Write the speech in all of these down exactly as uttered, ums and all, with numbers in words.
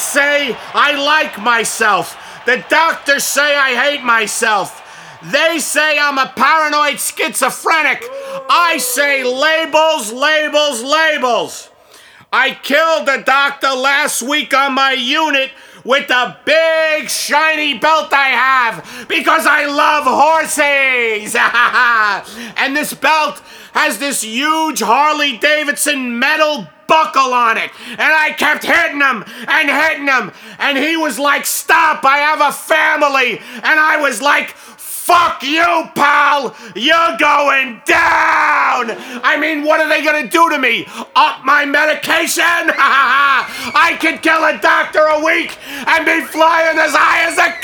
say I like myself. The doctors say I hate myself. They say I'm a paranoid schizophrenic. I say labels, labels, labels. I killed the doctor last week on my unit with the big shiny belt I have because I love horses. And this belt has this huge Harley Davidson metal buckle on it. And I kept hitting him and hitting him. And he was like, stop, I have a family. And I was like, fuck you, pal! You're going down! I mean, what are they gonna do to me? Up my medication? I could kill a doctor a week and be flying as high as a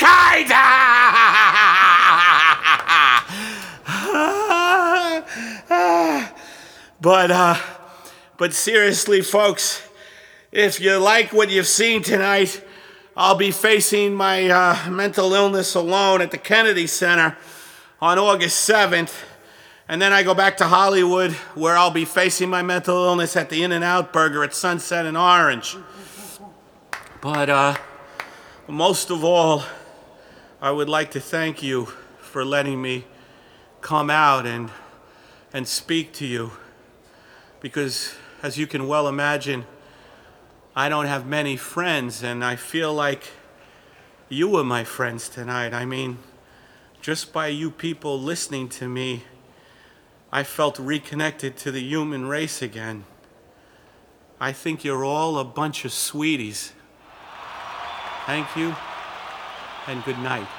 kite! But, uh, but seriously, folks, if you like what you've seen tonight, I'll be facing my uh, mental illness alone at the Kennedy Center on August seventh. And then I go back to Hollywood, where I'll be facing my mental illness at the In-N-Out Burger at Sunset and Orange. But uh, most of all, I would like to thank you for letting me come out and, and speak to you. Because, as you can well imagine, I don't have many friends, and I feel like you were my friends tonight. I mean, just by you people listening to me, I felt reconnected to the human race again. I think you're all a bunch of sweeties. Thank you, and good night.